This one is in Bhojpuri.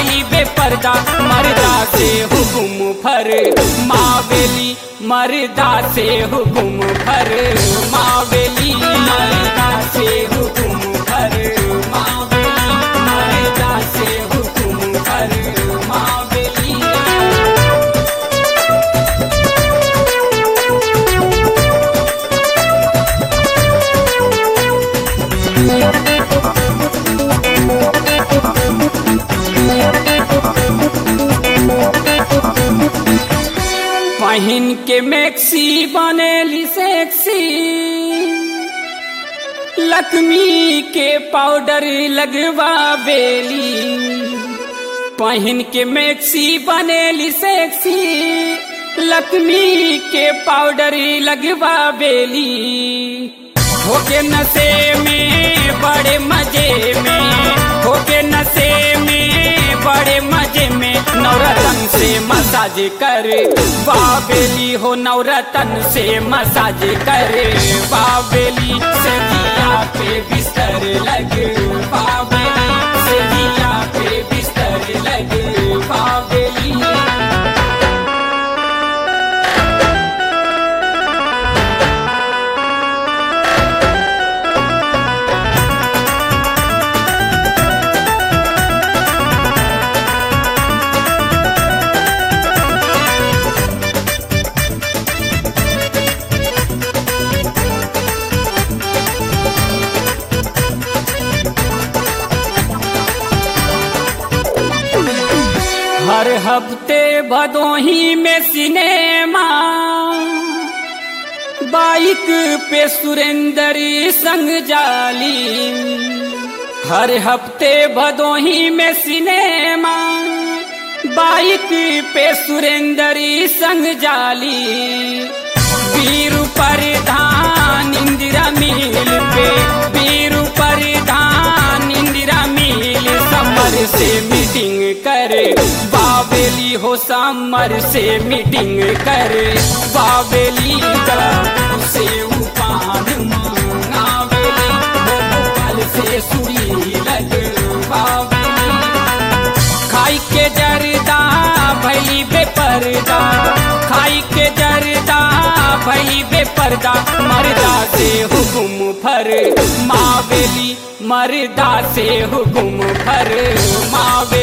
भई बेपर्दा मर्दा से हुकुम फर मावेली मर्दा से हुकुम फर मावेली मर्दा से हुकुम फर मावेली मर्दा से हुकुम फर मावेली। पहिन के मैक्सी बनेली सेक्सी लक्ष्मी के पाउडर लगवा बेली। पहिन के मैक्सी बनेली सेक्सी लक्ष्मी के पाउडर लगवा बेली। होके नशे में बड़े मजे में होके नशे में बड़े मजे में नवरत्न से मसाज करे बाबेली हो नवरत्न से मसाज करे बाबेली से दिया पे बिस्तर लगे बाबेली से दिया पे बिस्तर लगे बाबेली। हर हफ्ते भदोही में सिनेमा बाइक पे सुरेंद्र संग जाली। हर हफ्ते भदोही में सिनेमा बाइक पे सुरेंद्र संग जाली। वीर प्रधान इंदिरा मिल पे वीर प्रधान इंदिरा मिल समर से मीटिंग करे बाबेली हो समर से मीटिंग करे बाबेली से उपान मांगावेली भोपाल से सुरी लगे बाबेली। खाई के जरदा भई बेपर्दा खाई के जरदा भई बेपर्दा मर्दा से हुकुम फर मावेली मर्दा से हुकुम फर मावेली।